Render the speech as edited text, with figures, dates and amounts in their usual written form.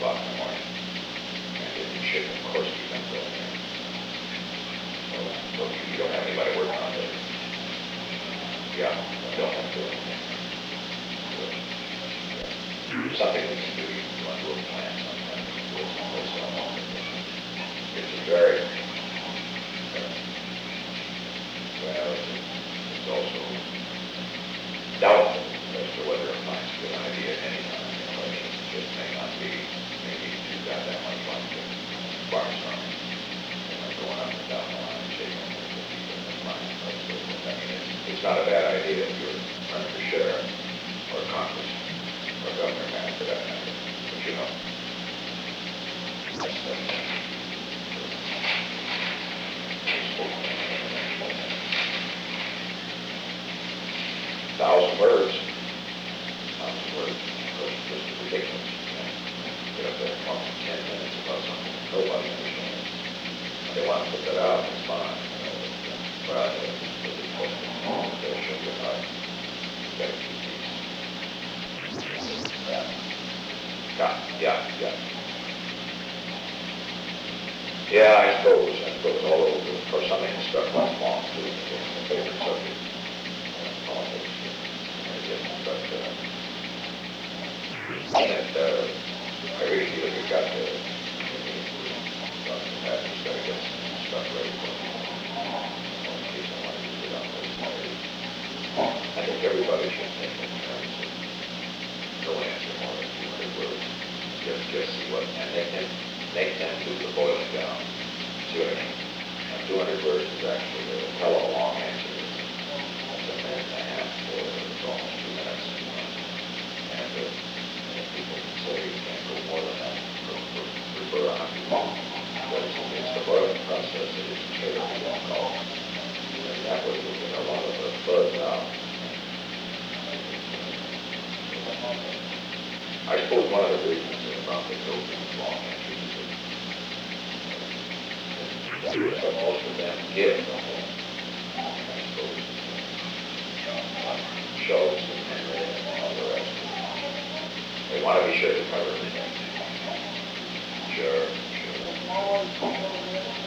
o'clock in the morning. And it should, of course, be done till then. So if you don't have anybody working on it, yeah, you don't have to do anything. Something we can do, you want to do a plan sometime, do it someplace else. It's a very, well, it's also doubtful as to whether a plan's a good idea at any time. You know, I mean, it just may not be, maybe you've got that much fun to farm something, you know, going up and down the line, shaking the people in the line. But, I mean, it's not a bad idea if you're running for sheriff or Congress or governor, man, for that matter. But you know, thousand words, of course, just ridiculous. You know, get up there and talk for 10 minutes about something that nobody understands. They want to put that out, it's fine. You know, but they'll show you how you got to keep these. Yeah. Yeah, I suppose all over. Of course, some of the stuff runs long too. It's a favorite subject, politics. But I really feel you've got to, just got to get some stuff ready for people want to get on those. I think everybody should think in terms of no answer more than 200 words. Just see what, and make them do the boiling down. See what I mean? 200 words is actually a hell of a long answer. It's a minute and a half, or it's almost 2 minutes. And people can say you can't go more than that for 100 long. But it's the boiling process that is terribly long. And that way we'll get a lot of the buzz out. I suppose one of the reasons about the long answers is that most of them give the whole, I suppose, shows and all the rest. They want to be sure to cover everything. Sure.